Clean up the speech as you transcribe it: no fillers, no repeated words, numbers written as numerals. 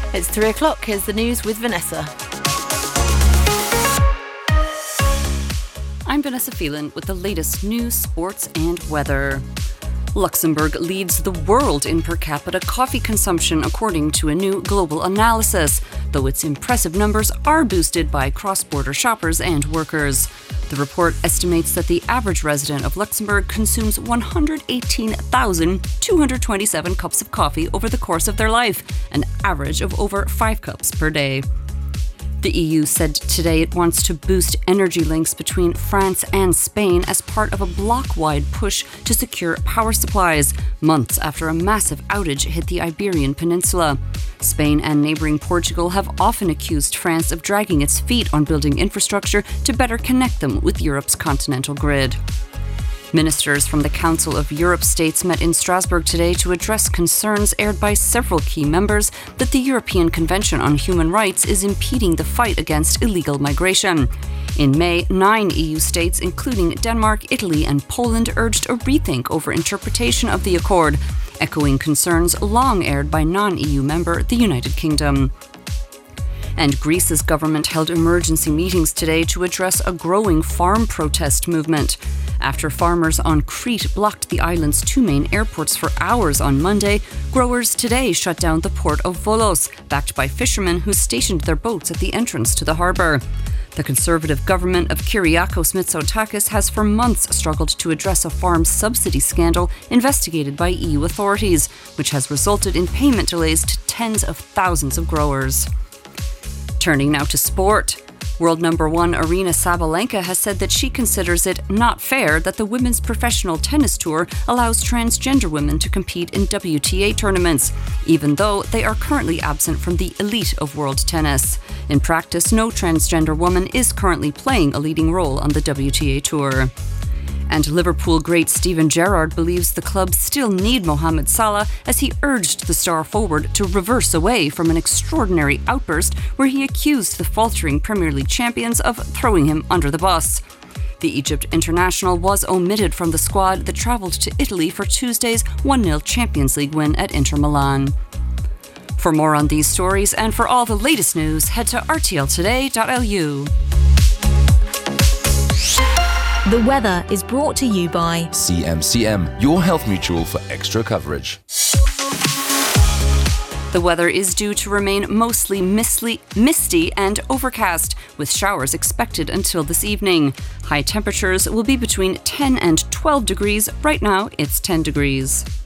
It's 3 o'clock. Here's the news with Vanessa. I'm Vanessa Phelan with the latest news, sports and weather. Luxembourg leads the world in per capita coffee consumption according to a new global analysis, though its impressive numbers are boosted by cross-border shoppers and workers. The report estimates that the average resident of Luxembourg consumes 118,227 cups of coffee over the course of their life, an average of over 5 cups per day. The EU said today it wants to boost energy links between France and Spain as part of a bloc-wide push to secure power supplies, months after a massive outage hit the Iberian Peninsula. Spain and neighbouring Portugal have often accused France of dragging its feet on building infrastructure to better connect them with Europe's continental grid. Ministers from the Council of Europe states met in Strasbourg today to address concerns aired by several key members that the European Convention on Human Rights is impeding the fight against illegal migration. In May, 9 EU states, including Denmark, Italy and Poland, urged a rethink over interpretation of the accord, echoing concerns long aired by non-EU member the United Kingdom. And Greece's government held emergency meetings today to address a growing farm protest movement. After farmers on Crete blocked the island's 2 main airports for hours on Monday, growers today shut down the port of Volos, backed by fishermen who stationed their boats at the entrance to the harbour. The Conservative government of Kyriakos Mitsotakis has for months struggled to address a farm subsidy scandal investigated by EU authorities, which has resulted in payment delays to tens of thousands of growers. Turning now to sport. World number 1 Aryna Sabalenka has said that she considers it not fair that the Women's Professional Tennis Tour allows transgender women to compete in WTA tournaments, even though they are currently absent from the elite of world tennis. In practice, no transgender woman is currently playing a leading role on the WTA Tour. And Liverpool great Steven Gerrard believes the club still need Mohamed Salah as he urged the star forward to reverse away from an extraordinary outburst where he accused the faltering Premier League champions of throwing him under the bus. The Egypt international was omitted from the squad that travelled to Italy for Tuesday's 1-0 Champions League win at Inter Milan. For more on these stories and for all the latest news, head to rtltoday.lu. The weather is brought to you by CMCM, your health mutual for extra coverage. The weather is due to remain mostly misty and overcast, with showers expected until this evening. High temperatures will be between 10 and 12 degrees. Right now, it's 10 degrees.